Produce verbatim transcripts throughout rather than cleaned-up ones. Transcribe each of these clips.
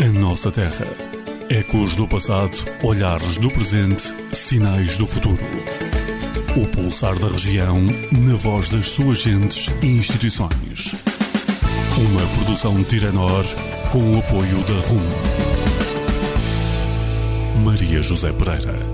A nossa terra. Ecos do passado, olhares do presente, sinais do futuro. O pulsar da região, na voz das suas gentes e instituições. Uma produção Tiranor, com o apoio da R U M. Maria José Pereira.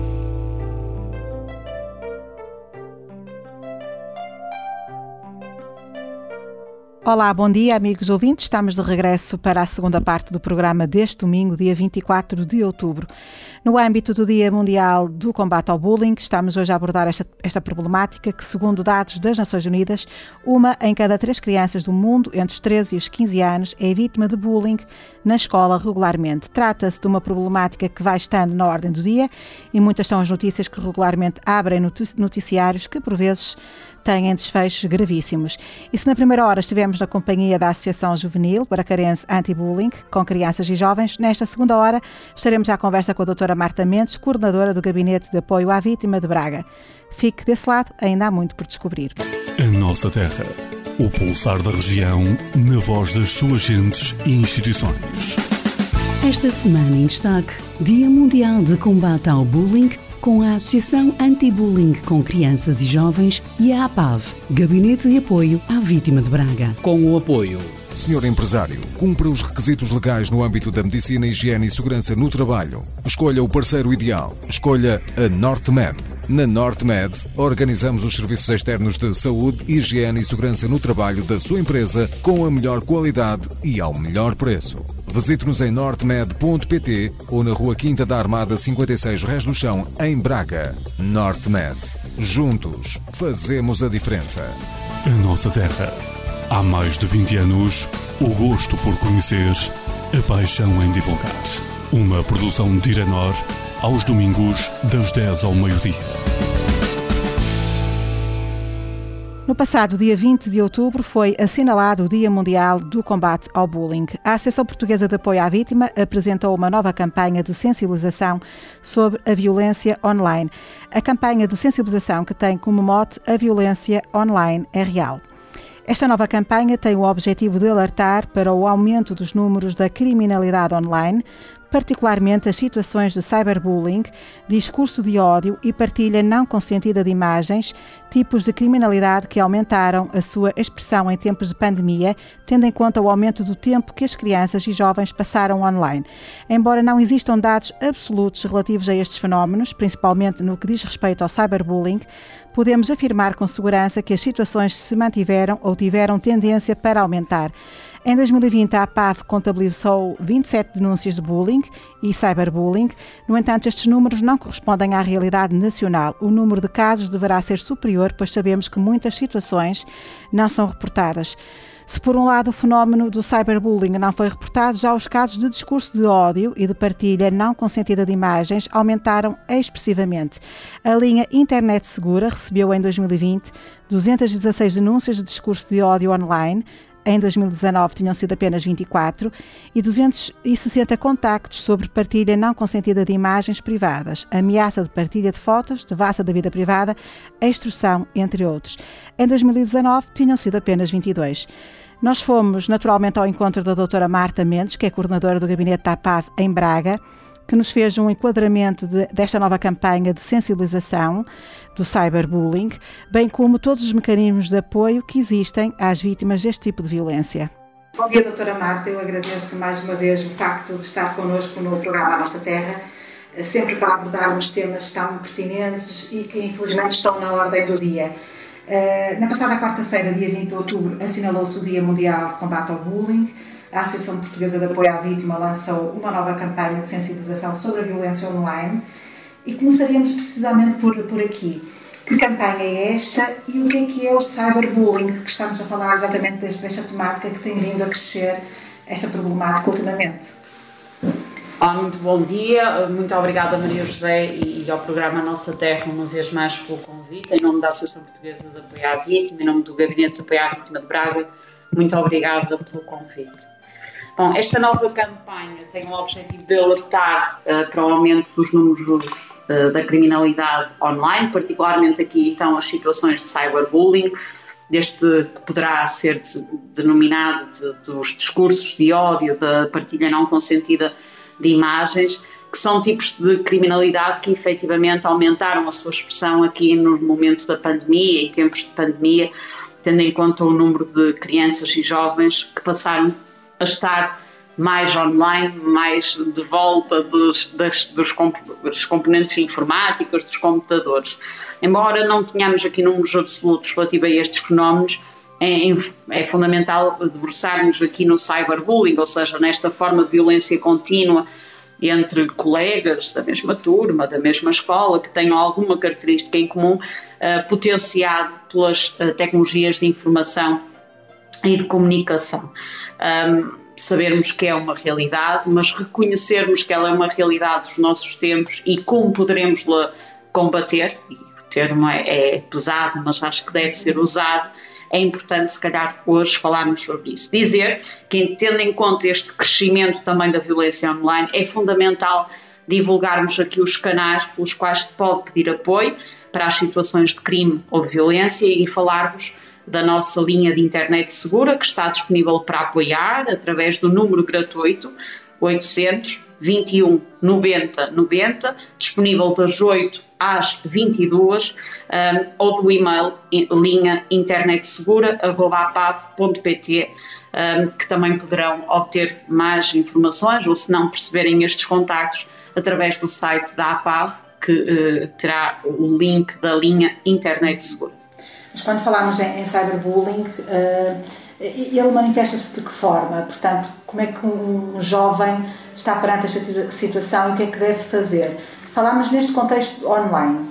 Olá, bom dia, amigos ouvintes. Estamos de regresso para a segunda parte do programa deste domingo, dia vinte e quatro de outubro. No âmbito do Dia Mundial do Combate ao Bullying, estamos hoje a abordar esta, esta problemática que, segundo dados das Nações Unidas, uma em cada três crianças do mundo, entre os treze e os quinze anos, é vítima de bullying na escola regularmente. Trata-se de uma problemática que vai estando na ordem do dia e muitas são as notícias que regularmente abrem noticiários que, por vezes, têm desfechos gravíssimos. E se na primeira hora estivemos na companhia da Associação Juvenil Bracarense Anti-Bullying, com crianças e jovens, nesta segunda hora estaremos à conversa com a doutora Marta Mendes, coordenadora do Gabinete de Apoio à Vítima de Braga. Fique desse lado, ainda há muito por descobrir. A nossa terra. O pulsar da região, na voz das suas gentes e instituições. Esta semana em destaque, Dia Mundial de Combate ao Bullying, com a Associação Anti-Bullying com Crianças e Jovens e a APAV, Gabinete de Apoio à Vítima de Braga. Com o apoio. Senhor empresário, cumpra os requisitos legais no âmbito da medicina, higiene e segurança no trabalho. Escolha o parceiro ideal. Escolha a NorteMed. Na NorteMed, organizamos os serviços externos de saúde, higiene e segurança no trabalho da sua empresa com a melhor qualidade e ao melhor preço. Visite-nos em nortemed ponto pt ou na Rua Quinta da Armada cinquenta e seis Rés do Chão, em Braga. NorteMed. Juntos, fazemos a diferença. A nossa terra. Há mais de vinte anos, o gosto por conhecer, a paixão em divulgar. Uma produção de Tiranor, aos domingos, das dez ao meio-dia. No passado dia vinte de outubro foi assinalado o Dia Mundial do Combate ao Bullying. A Associação Portuguesa de Apoio à Vítima apresentou uma nova campanha de sensibilização sobre a violência online. A campanha de sensibilização que tem como mote "A violência online é real". Esta nova campanha tem o objetivo de alertar para o aumento dos números da criminalidade online, particularmente as situações de cyberbullying, discurso de ódio e partilha não consentida de imagens, tipos de criminalidade que aumentaram a sua expressão em tempos de pandemia, tendo em conta o aumento do tempo que as crianças e jovens passaram online. Embora não existam dados absolutos relativos a estes fenómenos, principalmente no que diz respeito ao cyberbullying, podemos afirmar com segurança que as situações se mantiveram ou tiveram tendência para aumentar. Em dois mil e vinte, a APAV contabilizou vinte e sete denúncias de bullying e cyberbullying. No entanto, estes números não correspondem à realidade nacional. O número de casos deverá ser superior, pois sabemos que muitas situações não são reportadas. Se por um lado o fenómeno do cyberbullying não foi reportado, já os casos de discurso de ódio e de partilha não consentida de imagens aumentaram expressivamente. A linha Internet Segura recebeu em dois mil e vinte duzentas e dezasseis denúncias de discurso de ódio online. Em dois mil e dezanove tinham sido apenas vinte e quatro e duzentos e sessenta contactos sobre partilha não consentida de imagens privadas, ameaça de partilha de fotos, devassa da vida privada, extorsão, entre outros. Em dois mil e dezanove tinham sido apenas vinte e dois. Nós fomos naturalmente ao encontro da doutora Marta Mendes, que é coordenadora do Gabinete da APAV em Braga, que nos fez um enquadramento de, desta nova campanha de sensibilização do cyberbullying, bem como todos os mecanismos de apoio que existem às vítimas deste tipo de violência. Bom dia, doutora Marta. Eu agradeço mais uma vez o facto de estar connosco no programa A Nossa Terra, sempre para abordarmos temas tão pertinentes e que infelizmente estão na ordem do dia. Na passada quarta-feira, dia vinte de outubro, assinalou-se o Dia Mundial de Combate ao Bullying. A Associação Portuguesa de Apoio à Vítima lançou uma nova campanha de sensibilização sobre a violência online e começaríamos precisamente por, por aqui. Que campanha é esta e o que é que é o cyberbullying, que estamos a falar exatamente desta, desta temática que tem vindo a crescer, esta problemática ultimamente? Olá, muito bom dia, muito obrigada Maria José e ao programa Nossa Terra uma vez mais pelo convite, em nome da Associação Portuguesa de Apoio à Vítima, em nome do Gabinete de Apoio à Vítima de Braga, muito obrigada pelo convite. Bom, esta nova campanha tem o objetivo de alertar uh, para o aumento dos números uh, da criminalidade online, particularmente aqui então as situações de cyberbullying, deste que poderá ser denominado de, dos discursos de ódio, da partilha não consentida de imagens, que são tipos de criminalidade que efetivamente aumentaram a sua expressão aqui no momento da pandemia, em tempos de pandemia, tendo em conta o número de crianças e jovens que passaram a estar mais online, mais de volta dos, das, dos, comp dos componentes informáticos, dos computadores. Embora não tenhamos aqui números absolutos relativos a estes fenómenos, é, é fundamental debruçarmos aqui no cyberbullying, ou seja, nesta forma de violência contínua entre colegas da mesma turma, da mesma escola, que tenham alguma característica em comum, uh, potenciado pelas uh, tecnologias de informação e de comunicação. Um, sabermos que é uma realidade, mas reconhecermos que ela é uma realidade dos nossos tempos e como poderemos-la combater, e o termo é, é pesado, mas acho que deve ser usado. É importante, se calhar, hoje falarmos sobre isso. Dizer que, tendo em conta este crescimento também da violência online, é fundamental divulgarmos aqui os canais pelos quais se pode pedir apoio para as situações de crime ou de violência e falar-vos da nossa linha de internet segura, que está disponível para apoiar através do número gratuito oitocentos, vinte e um, noventa, noventa, disponível das oito às vinte e duas, um, ou do e-mail linha internetsegura arroba apav ponto pt, um, que também poderão obter mais informações, ou se não perceberem estes contactos, através do site da APAV, que uh, terá o link da linha Internet Segura. Mas quando falamos em, em cyberbullying, uh, ele manifesta-se de que forma? Portanto, como é que um jovem está perante esta situação e o que é que deve fazer? Falamos neste contexto online.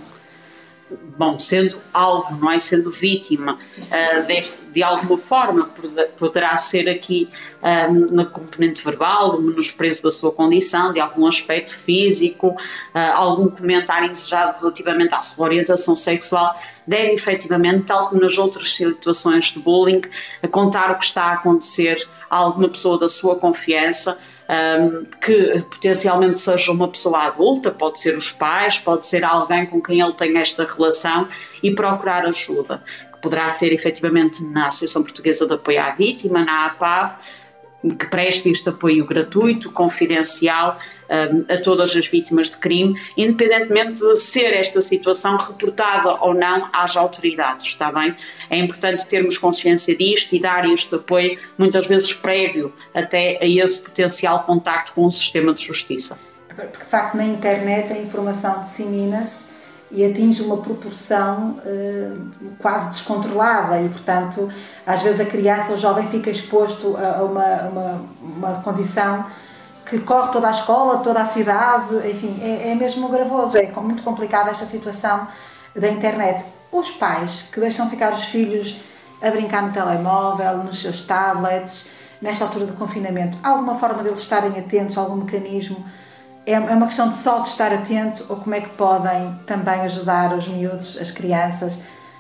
Bom, sendo alvo, não é? Sendo vítima, uh, deste, de alguma forma poderá ser aqui um, na componente verbal, no menosprezo da sua condição, de algum aspecto físico, uh, algum comentário indesejado relativamente à sua orientação sexual, deve efetivamente, tal como nas outras situações de bullying, a contar o que está a acontecer a alguma pessoa da sua confiança, Um, que potencialmente seja uma pessoa adulta, pode ser os pais, pode ser alguém com quem ele tem esta relação, e procurar ajuda, que poderá ser efetivamente na Associação Portuguesa de Apoio à Vítima, na APAV, que preste este apoio gratuito, confidencial, um, a todas as vítimas de crime, independentemente de ser esta situação reportada ou não às autoridades, está bem? É importante termos consciência disto e dar este apoio, muitas vezes prévio até a esse potencial contacto com o sistema de justiça. Porque, de facto, na internet a informação dissemina-se e atinge uma proporção uh, quase descontrolada e, portanto, às vezes a criança ou o jovem fica exposto a uma, uma, uma condição que corre toda a escola, toda a cidade, enfim, é, é mesmo gravoso, é muito complicada esta situação da internet. Os pais que deixam ficar os filhos a brincar no telemóvel, nos seus tablets, nesta altura de confinamento, há alguma forma deles estarem atentos, algum mecanismo? É uma questão de só de estar atento, ou como é que podem também ajudar os miúdos, as crianças,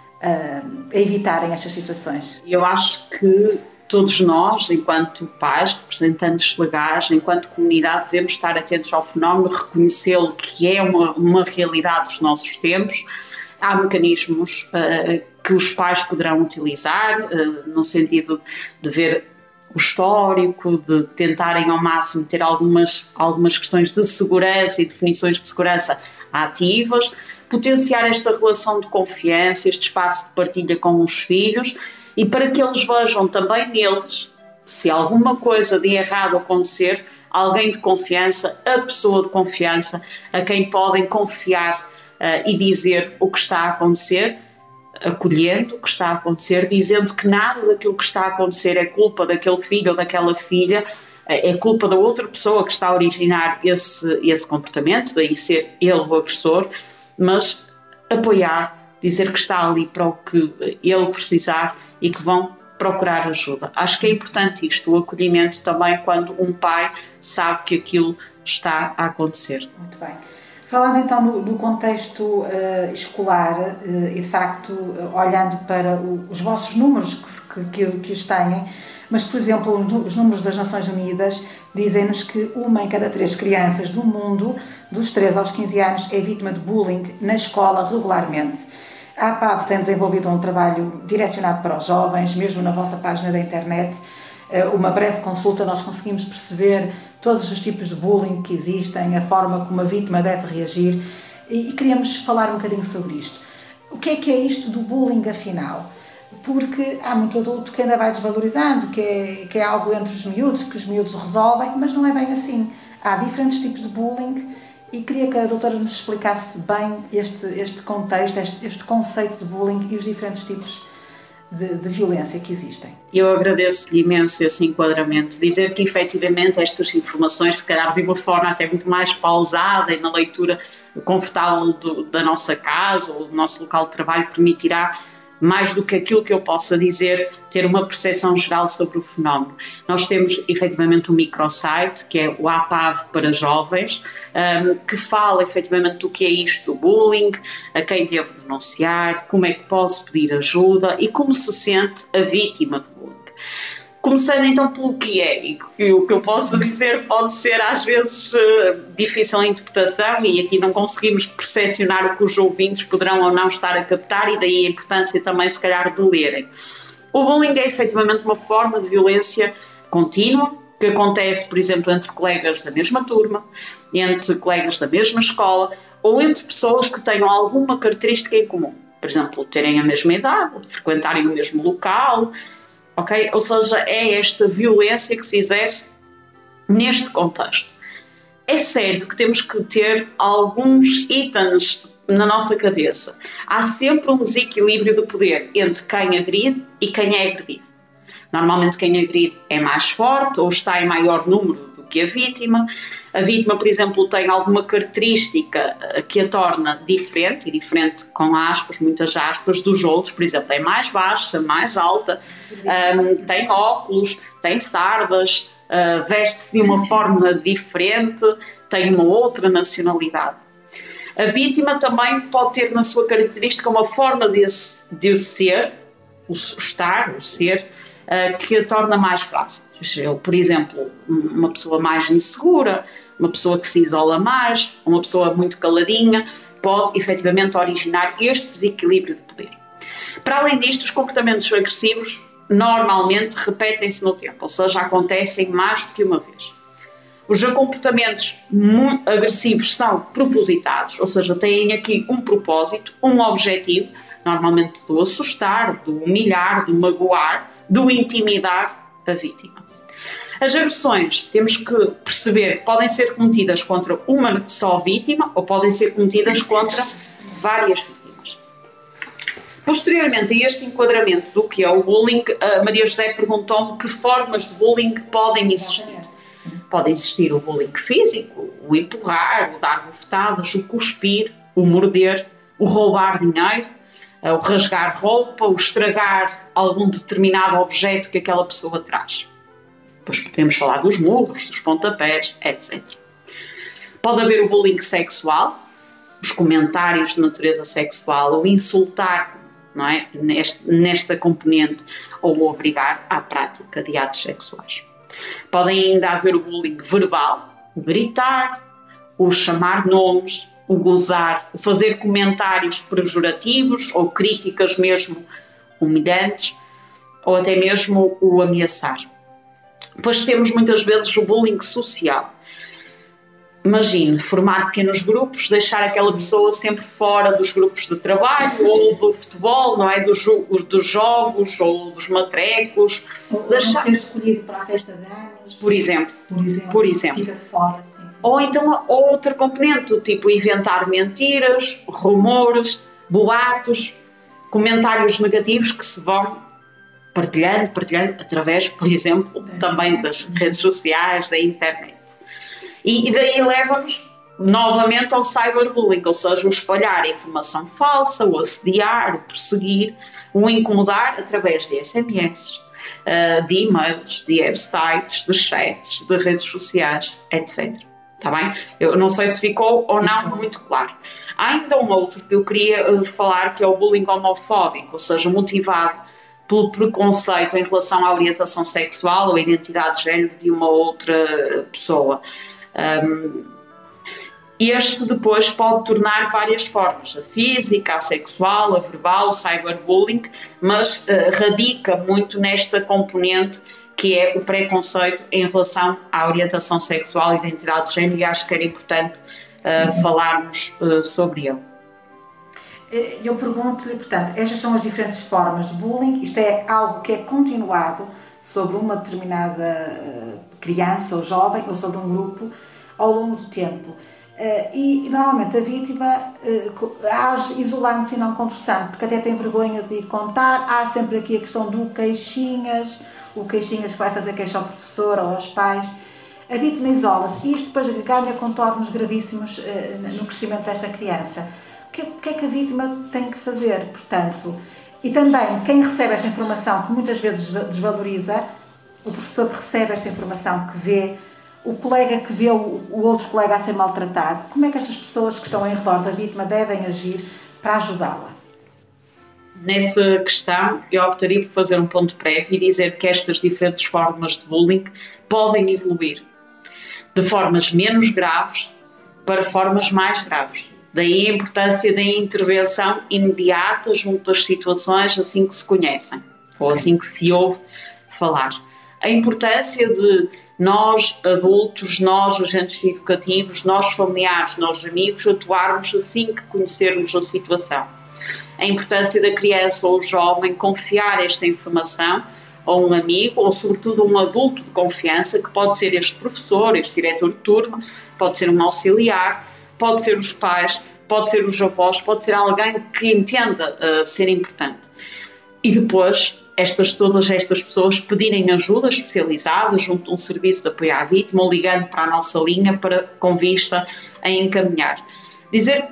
a evitarem estas situações? Eu acho que todos nós, enquanto pais, representantes legais, enquanto comunidade, devemos estar atentos ao fenómeno, reconhecê-lo que é uma, uma realidade dos nossos tempos. Há mecanismos uh, que os pais poderão utilizar, uh, no sentido de ver o histórico, de tentarem ao máximo ter algumas, algumas questões de segurança e definições de segurança ativas, potenciar esta relação de confiança, este espaço de partilha com os filhos, e para que eles vejam também neles, se alguma coisa de errado acontecer, alguém de confiança, a pessoa de confiança, a quem podem confiar uh, e dizer o que está a acontecer, acolhendo o que está a acontecer, dizendo que nada daquilo que está a acontecer é culpa daquele filho ou daquela filha, é culpa da outra pessoa que está a originar esse, esse comportamento, daí ser ele o agressor, mas apoiar, dizer que está ali para o que ele precisar e que vão procurar ajuda. Acho que é importante isto, o acolhimento também quando um pai sabe que aquilo está a acontecer. Muito bem. Falando então no, no contexto uh, escolar uh, e de facto uh, olhando para o, os vossos números que, que, que os têm, mas por exemplo os números das Nações Unidas dizem-nos que uma em cada três crianças do mundo, dos três aos quinze anos, é vítima de bullying na escola regularmente. A APAV tem desenvolvido um trabalho direcionado para os jovens, mesmo na vossa página da internet. Uma breve consulta, nós conseguimos perceber todos os tipos de bullying que existem, a forma como a vítima deve reagir, e queríamos falar um bocadinho sobre isto. O que é que é isto do bullying, afinal? Porque há muito adulto que ainda vai desvalorizando, que é, que é algo entre os miúdos, que os miúdos resolvem, mas não é bem assim. Há diferentes tipos de bullying e queria que a doutora nos explicasse bem este, este contexto, este, este conceito de bullying e os diferentes tipos de, de violência que existem. Eu agradeço imenso esse enquadramento. Dizer que, efetivamente, estas informações, se calhar de uma forma até muito mais pausada e na leitura confortável do, da nossa casa ou do nosso local de trabalho, permitirá, mais do que aquilo que eu possa dizer, ter uma percepção geral sobre o fenómeno. Nós temos, efetivamente, um microsite, que é o APAV para jovens, um, que fala, efetivamente, do que é isto do bullying, a quem devo denunciar, como é que posso pedir ajuda e como se sente a vítima de bullying. Começando então pelo que é, e o que eu posso dizer pode ser às vezes difícil a interpretação, e aqui não conseguimos percepcionar o que os ouvintes poderão ou não estar a captar, e daí a importância também se calhar de lerem. O bullying é efetivamente uma forma de violência contínua, que acontece, por exemplo, entre colegas da mesma turma, entre colegas da mesma escola, ou entre pessoas que tenham alguma característica em comum. Por exemplo, terem a mesma idade, frequentarem o mesmo local. Okay? Ou seja, é esta violência que se exerce neste contexto. É certo que temos que ter alguns itens na nossa cabeça. Há sempre um desequilíbrio de poder entre quem agride e quem é agredido. Normalmente quem agride é mais forte ou está em maior número do que a vítima. A vítima, por exemplo, tem alguma característica que a torna diferente, e diferente com aspas, muitas aspas, dos outros. Por exemplo, é mais baixa, mais alta, um, tem óculos, tem sardas, uh, veste-se de uma forma diferente, tem uma outra nacionalidade. A vítima também pode ter na sua característica uma forma de, de ser, o estar, o ser, uh, que a torna mais frágil. Por exemplo, uma pessoa mais insegura, uma pessoa que se isola mais, uma pessoa muito caladinha, pode efetivamente originar este desequilíbrio de poder. Para além disto, os comportamentos agressivos normalmente repetem-se no tempo, ou seja, acontecem mais do que uma vez. Os comportamentos agressivos são propositados, ou seja, têm aqui um propósito, um objetivo, normalmente do assustar, do humilhar, do magoar, do intimidar a vítima. As agressões, temos que perceber que podem ser cometidas contra uma só vítima ou podem ser cometidas contra várias vítimas. Posteriormente a este enquadramento do que é o bullying, a Maria José perguntou-me que formas de bullying podem existir. Pode existir o bullying físico, o empurrar, o dar bofetadas, o cuspir, o morder, o roubar dinheiro, o rasgar roupa, o estragar algum determinado objeto que aquela pessoa traz. Depois podemos falar dos murros, dos pontapés, etcétera. Pode haver o bullying sexual, os comentários de natureza sexual, ou insultar, não é? Neste, nesta componente, ou obrigar à prática de atos sexuais. Podem ainda haver o bullying verbal, o gritar, o chamar nomes, o gozar, o fazer comentários pejorativos ou críticas mesmo humilhantes, ou até mesmo o ameaçar. Depois temos muitas vezes o bullying social. Imagine, formar pequenos grupos, deixar aquela pessoa sempre fora dos grupos de trabalho ou do futebol, não é? Dos, dos jogos ou dos matrecos. Ou deixar... ser escolhido para a festa de anos. Por exemplo. Por exemplo. Por exemplo. Fica de fora, sim, sim. Ou então outra componente, tipo inventar mentiras, rumores, boatos, comentários negativos que se vão partilhando, partilhando através, por exemplo, também das redes sociais, da internet. E, e daí leva-nos novamente ao cyberbullying, ou seja, o espalhar informação falsa, o assediar, o perseguir, o incomodar através de S M S, de e-mails, de websites, de chats, de redes sociais, etcétera. Está bem? Eu não sei se ficou ou não muito claro. Há ainda um outro que eu queria falar, que é o bullying homofóbico, ou seja, motivado pelo preconceito em relação à orientação sexual ou à identidade de género de uma outra pessoa. Um, este depois pode tornar várias formas, a física, a sexual, a verbal, o cyberbullying, mas uh, radica muito nesta componente que é o preconceito em relação à orientação sexual e identidade de género, e acho que era importante uh, falarmos uh, sobre ele. Eu pergunto-lhe, portanto, estas são as diferentes formas de bullying, isto é algo que é continuado sobre uma determinada criança ou jovem ou sobre um grupo ao longo do tempo. E normalmente a vítima age isolando-se e não conversando, porque até tem vergonha de contar. Há sempre aqui a questão do queixinhas, o queixinhas que vai fazer queixa ao professor ou aos pais. A vítima isola-se e isto depois ganha contornos gravíssimos no crescimento desta criança. O que, é, o que é que a vítima tem que fazer, portanto? E também, quem recebe esta informação, que muitas vezes desvaloriza, o professor que recebe esta informação, que vê, o colega que vê o, o outro colega a ser maltratado, como é que estas pessoas que estão em redor da vítima devem agir para ajudá-la? Nessa questão, eu optaria por fazer um ponto prévio e dizer que estas diferentes formas de bullying podem evoluir de formas menos graves para formas mais graves. Daí a importância da intervenção imediata junto às situações assim que se conhecem, ou assim que se ouve falar. A importância de nós, adultos, nós, agentes educativos, nós, familiares, nós, amigos, atuarmos assim que conhecermos a situação. A importância da criança ou jovem confiar esta informação a um amigo ou, sobretudo, a um adulto de confiança, que pode ser este professor, este diretor de turno, pode ser um auxiliar, pode ser os pais, pode ser os avós, pode ser alguém que entenda uh, ser importante. E depois, estas, todas estas pessoas pedirem ajuda especializada junto a um serviço de apoio à vítima ou ligando para a nossa linha para, com vista a encaminhar. Dizer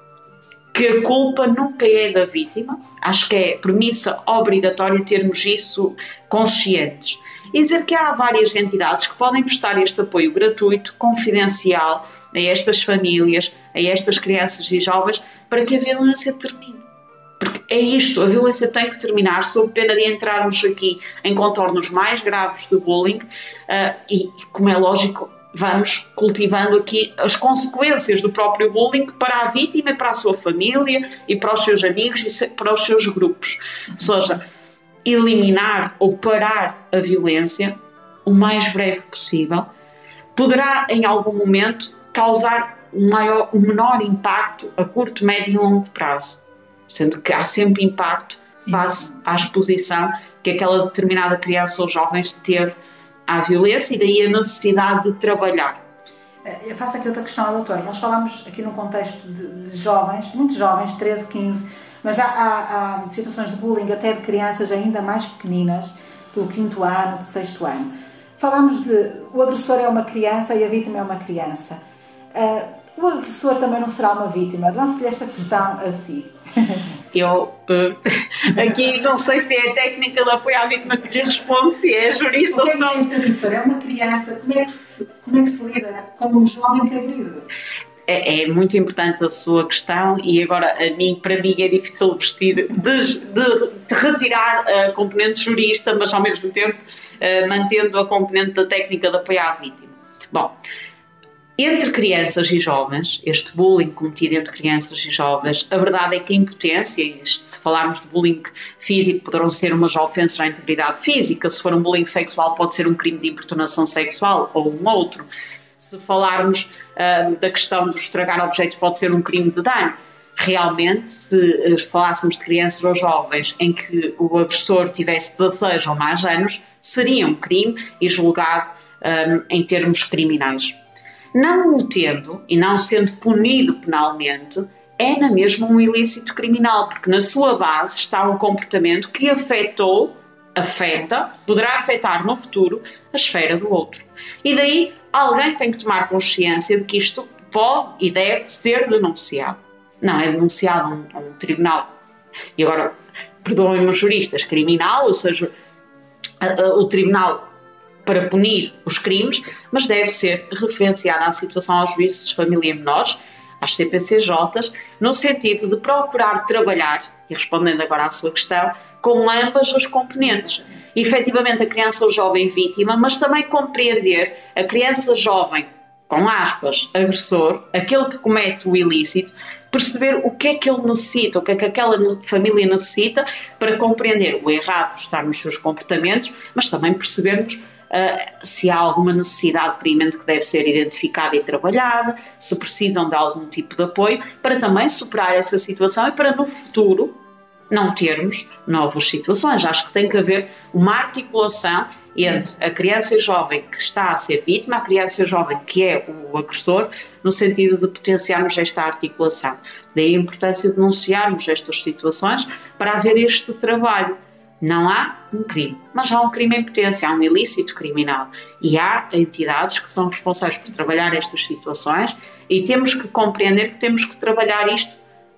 que a culpa nunca é da vítima, acho que é premissa obrigatória termos isso conscientes. E dizer que há várias entidades que podem prestar este apoio gratuito, confidencial, a estas famílias, a estas crianças e jovens, para que a violência termine. Porque é isto, a violência tem que terminar, sob pena de entrarmos aqui em contornos mais graves de bullying uh, e, como é lógico, vamos cultivando aqui as consequências do próprio bullying para a vítima, para a sua família e para os seus amigos e para os seus grupos. Ou seja, eliminar ou parar a violência o mais breve possível poderá, em algum momento, causar um, maior, um menor impacto a curto, médio e longo prazo, sendo que há sempre impacto face à exposição que aquela determinada criança ou jovens teve à violência, e daí a necessidade de trabalhar. Eu faço aqui outra questão, doutora. Nós falamos aqui num contexto de, de jovens, muito jovens, treze, quinze, mas já há, há situações de bullying até de crianças ainda mais pequeninas, do quinto ano, do sexto ano. Falamos de o agressor é uma criança e a vítima é uma criança. Uh, o agressor também não será uma vítima? Lanço-lhe esta questão a si. Eu uh, aqui não sei se é a técnica de apoio à vítima que lhe responde, se é jurista ou se não. O que é que é este agressor? É uma criança? Como é que se, como é que se lida com um jovem que agride? É, é muito importante a sua questão, e agora a mim, para mim é difícil vestir de, de, de retirar a componente jurista, mas ao mesmo tempo uh, mantendo a componente da técnica de apoio à vítima. Bom, entre crianças e jovens, este bullying cometido entre crianças e jovens, a verdade é que a impotência, e se falarmos de bullying físico, poderão ser umas ofensas à integridade física, se for um bullying sexual pode ser um crime de importunação sexual ou um outro. Se falarmos uh, da questão do estragar objetos, pode ser um crime de dano. Realmente, se uh, falássemos de crianças ou jovens em que o agressor tivesse dezasseis ou mais anos, seria um crime e julgado um, em termos criminais. Não o tendo e não sendo punido penalmente, é na mesma um ilícito criminal, porque na sua base está um comportamento que afetou, afeta, poderá afetar no futuro a esfera do outro. E daí alguém tem que tomar consciência de que isto pode e deve ser denunciado. Não é denunciado a um, a um tribunal. E agora, perdoem-me os juristas, criminal, ou seja, a, a, o tribunal para punir os crimes, mas deve ser referenciada a situação aos juízes de família menores, às C P C Js, no sentido de procurar trabalhar, e respondendo agora à sua questão, com ambas as componentes. Efetivamente a criança ou jovem vítima, mas também compreender a criança jovem com aspas, agressor, aquele que comete o ilícito, perceber o que é que ele necessita, o que é que aquela família necessita para compreender o errado que está nos seus comportamentos, mas também percebermos uh, se há alguma necessidade premente que deve ser identificada e trabalhada, se precisam de algum tipo de apoio, para também superar essa situação e para no futuro não termos novas situações. Acho que tem que haver uma articulação entre a criança jovem que está a ser vítima, a criança jovem que é o agressor, no sentido de potenciarmos esta articulação. Daí a importância de denunciarmos estas situações para haver este trabalho. Não há um crime, mas há um crime em potência, há um ilícito criminal. E há entidades que são responsáveis por trabalhar estas situações e temos que compreender que temos que trabalhar isto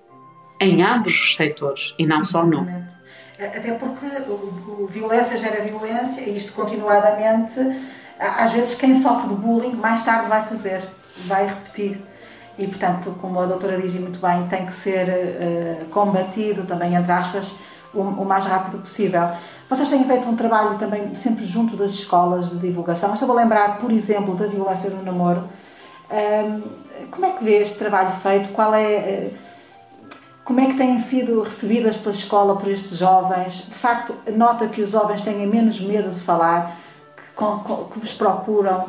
em ambos os setores e não só num. Até porque o, o violência gera violência e isto continuadamente, às vezes quem sofre de bullying mais tarde vai fazer, vai repetir. E portanto, como a doutora diz muito bem, tem que ser uh, combatido também, entre aspas, o, o mais rápido possível. Vocês têm feito um trabalho também sempre junto das escolas de divulgação. Estou a lembrar, por exemplo, da violência no namoro. Uh, como é que vê este trabalho feito? Qual é... Uh, Como é que têm sido recebidas pela escola por estes jovens? De facto, nota que os jovens têm menos medo de falar, que, que vos procuram,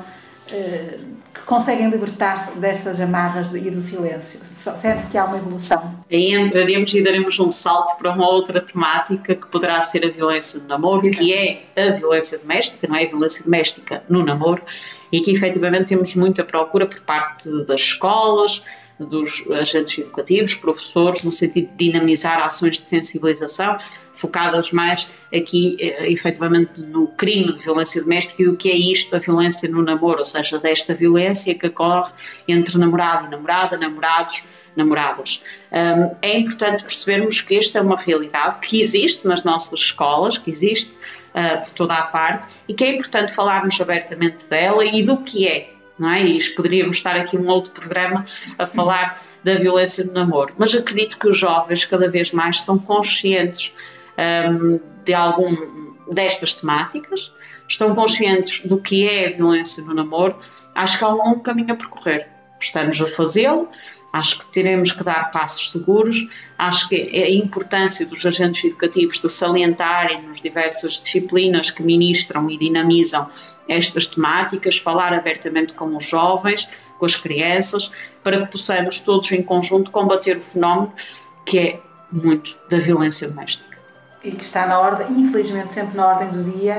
que conseguem libertar-se destas amarras e do silêncio. Sente que há uma evolução? Aí entraremos e daremos um salto para uma outra temática que poderá ser a violência no namoro, que é a violência doméstica, não é a violência doméstica no namoro, e que efetivamente temos muita procura por parte das escolas, dos agentes educativos, professores, no sentido de dinamizar ações de sensibilização, focadas mais aqui, efetivamente, no crime de violência doméstica e o que é isto, a violência no namoro, ou seja, desta violência que ocorre entre namorado e namorada, namorados, namoradas. Um, é importante percebermos que esta é uma realidade que existe nas nossas escolas, que existe uh, por toda a parte, e que é importante falarmos abertamente dela e do que é. Não é? E poderíamos estar aqui um outro programa a falar da violência no namoro, mas acredito que os jovens cada vez mais estão conscientes um, de algum destas temáticas, estão conscientes do que é a violência no namoro. Acho que há um longo caminho a percorrer, estamos a fazê-lo, acho que teremos que dar passos seguros, acho que a importância dos agentes educativos de salientarem nas diversas disciplinas que ministram e dinamizam estas temáticas, falar abertamente com os jovens, com as crianças, para que possamos todos em conjunto combater o fenómeno que é muito da violência doméstica. E que está na ordem, infelizmente sempre na ordem do dia,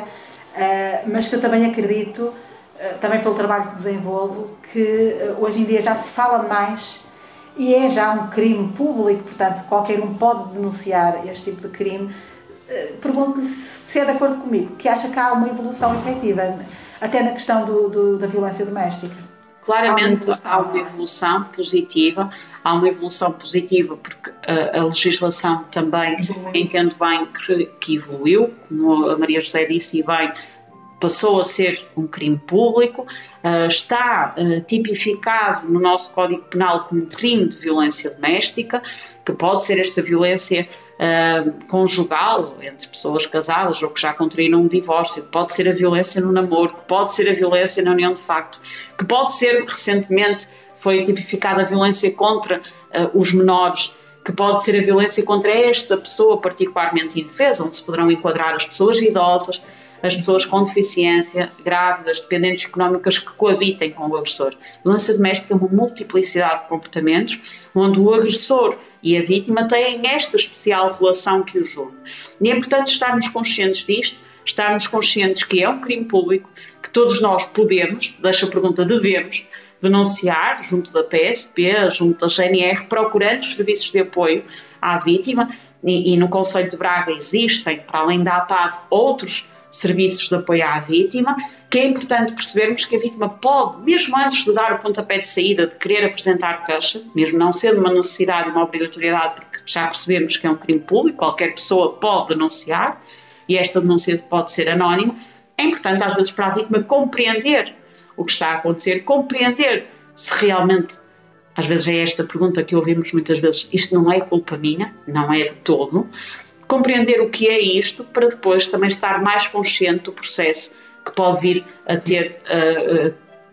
mas que eu também acredito, também pelo trabalho que desenvolvo, que hoje em dia já se fala mais e é já um crime público, portanto qualquer um pode denunciar este tipo de crime. Pergunto-lhe se é de acordo comigo, que acha que há uma evolução efetiva, até na questão do, do, da violência doméstica. Claramente há uma evolução positiva, há uma evolução positiva porque a, a legislação também, entendo bem que, que evoluiu, como a Maria José disse e bem, passou a ser um crime público, uh, está uh, tipificado no nosso Código Penal como crime de violência doméstica, que pode ser esta violência Uh, conjugal entre pessoas casadas ou que já contraíram um divórcio, que pode ser a violência no namoro, que pode ser a violência na união de facto, que pode ser, recentemente foi tipificada a violência contra uh, os menores, que pode ser a violência contra esta pessoa particularmente indefesa, onde se poderão enquadrar as pessoas idosas, as pessoas com deficiência, grávidas, dependentes económicas que coabitem com o agressor. A violência doméstica é uma multiplicidade de comportamentos onde o agressor e a vítima têm esta especial relação que os une. E é importante estarmos conscientes disto, estarmos conscientes que é um crime público, que todos nós podemos, deixa a pergunta, devemos, denunciar junto da P S P, junto da G N R, procurando os serviços de apoio à vítima, e, e no Concelho de Braga existem, para além da A P A V, outros serviços de apoio à vítima, que é importante percebermos que a vítima pode, mesmo antes de dar o pontapé de saída, de querer apresentar queixa, mesmo não sendo uma necessidade e uma obrigatoriedade, porque já percebemos que é um crime público, qualquer pessoa pode denunciar, e esta denúncia pode ser anónima, é importante às vezes para a vítima compreender o que está a acontecer, compreender se realmente, às vezes é esta pergunta que ouvimos muitas vezes, isto não é culpa minha, não é de todo, compreender o que é isto para depois também estar mais consciente do processo que pode vir a ter uh, uh,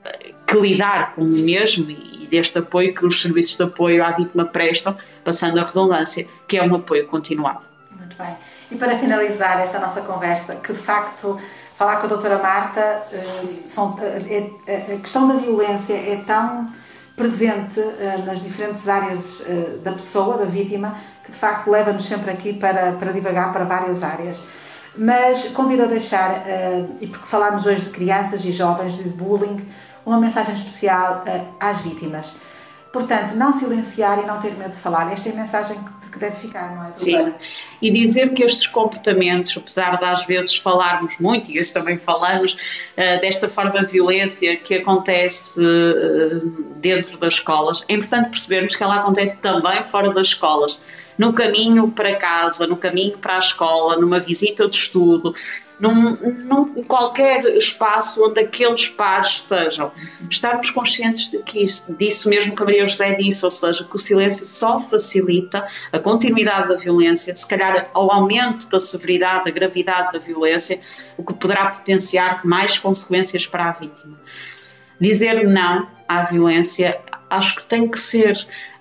que lidar com o mesmo e deste apoio que os serviços de apoio à vítima prestam, passando a redundância, que é um apoio continuado. Muito bem. E para finalizar esta nossa conversa, que de facto falar com a doutora Marta, são, a questão da violência é tão presente nas diferentes áreas da pessoa, da vítima, que de facto leva-nos sempre aqui para, para divagar para várias áreas. Mas convido a deixar, e porque falámos hoje de crianças e jovens, de bullying, uma mensagem especial às vítimas. Portanto, não silenciar e não ter medo de falar. Esta é a mensagem que deve ficar, não é? Sim, e dizer que estes comportamentos, apesar de às vezes falarmos muito, e hoje também falamos, uh, desta forma de violência que acontece uh, dentro das escolas, é importante percebermos que ela acontece também fora das escolas. No caminho para casa, no caminho para a escola, numa visita de estudo, num, num qualquer espaço onde aqueles pares estejam. Estarmos conscientes de que isso, disso mesmo que a Maria José disse, ou seja, que o silêncio só facilita a continuidade da violência, se calhar ao aumento da severidade, da gravidade da violência, o que poderá potenciar mais consequências para a vítima. Dizer não à violência acho que tem que ser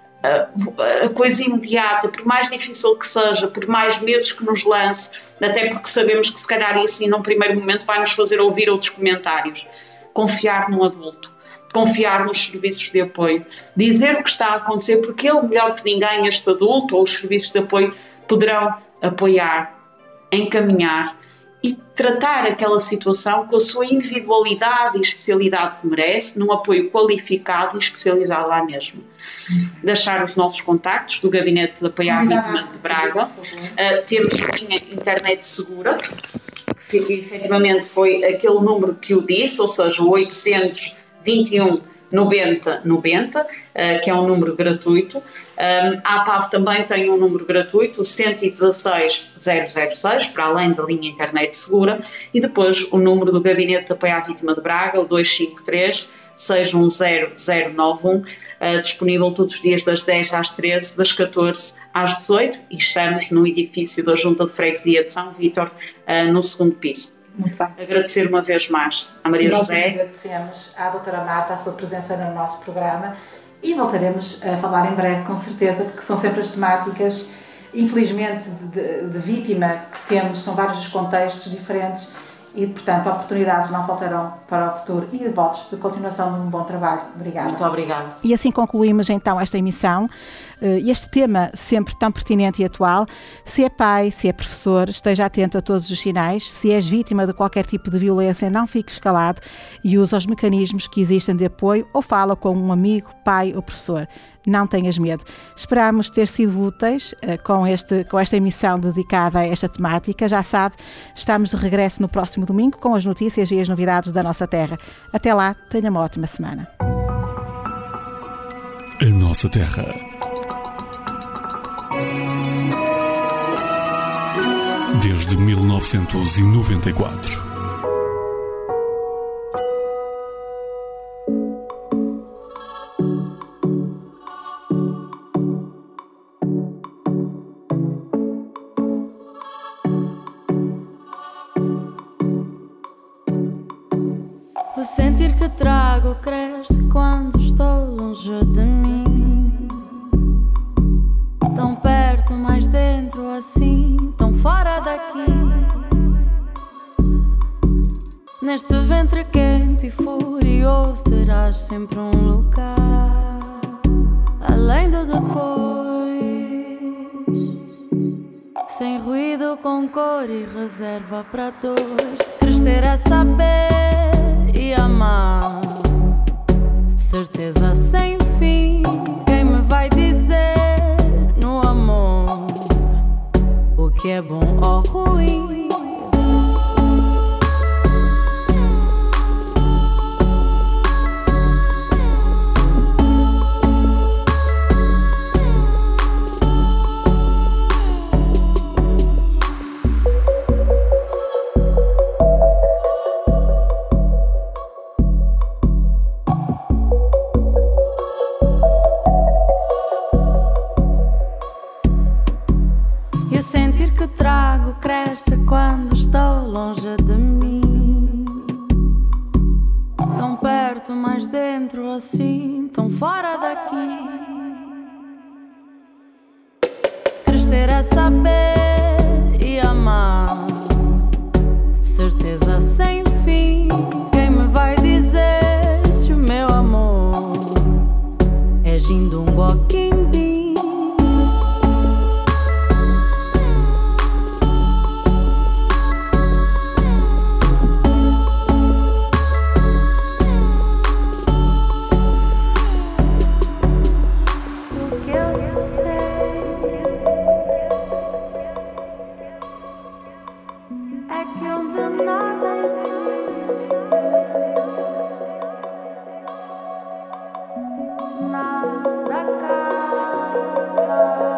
a coisa imediata, por mais difícil que seja, por mais medos que nos lance, até porque sabemos que se calhar isso num primeiro momento vai nos fazer ouvir outros comentários. Confiar num adulto, confiar nos serviços de apoio, dizer o que está a acontecer, porque ele melhor que ninguém, este adulto ou os serviços de apoio, poderão apoiar, encaminhar e tratar aquela situação com a sua individualidade e especialidade que merece, num apoio qualificado e especializado à mesma. Deixar os nossos contactos do Gabinete de Apoio à Vítima de Braga, uh, temos a linha internet segura, que efetivamente foi aquele número que eu disse, ou seja, o oitocentos e vinte e um noventa noventa, uh, que é um número gratuito. Um, a APAV também tem um número gratuito, o cento e dezasseis zero zero seis, para além da linha internet segura, e depois o número do Gabinete de Apoio à Vítima de Braga, o dois cinco três seis um zero zero nove um, uh, disponível todos os dias das dez às treze, das catorze às dezoito, e estamos no edifício da Junta de Freguesia de São Vítor, uh, no segundo piso. Muito bem. Agradecer uma vez mais à Maria Nós José. Agradecemos à doutora Marta a sua presença no nosso programa e voltaremos a falar em breve, com certeza, porque são sempre as temáticas, infelizmente, de, de vítima que temos, são vários os contextos diferentes e, portanto, oportunidades não faltarão para o futuro e votos de continuação de um bom trabalho. Obrigada. Muito obrigada. E assim concluímos então esta emissão. Este tema sempre tão pertinente e atual. Se é pai, se é professor, esteja atento a todos os sinais. Se és vítima de qualquer tipo de violência, não fiques calado e usa os mecanismos que existem de apoio ou fala com um amigo, pai ou professor. Não tenhas medo. Esperamos ter sido úteis uh, com, este, com esta emissão dedicada a esta temática. Já sabe, estamos de regresso no próximo domingo com as notícias e as novidades da nossa terra. Até lá, tenha uma ótima semana. A nossa terra. Desde mil novecentos e noventa e quatro. O sentir que trago cresce quando estou longe de mim. Tão perto, mais dentro assim, tão fora daqui. Neste ventre quente e furioso terás sempre um lugar além do depois. Sem ruído, com cor e reserva para dois. Crescer é saber e amar, certeza sem fim. Quem me vai dizer no amor o que é bom ou ruim? E o sentir que trago fora daqui. Crescer é saber e amar, certeza sem fim. Quem me vai dizer se o meu amor é Jindumbo ou Quindim? Nada acaba.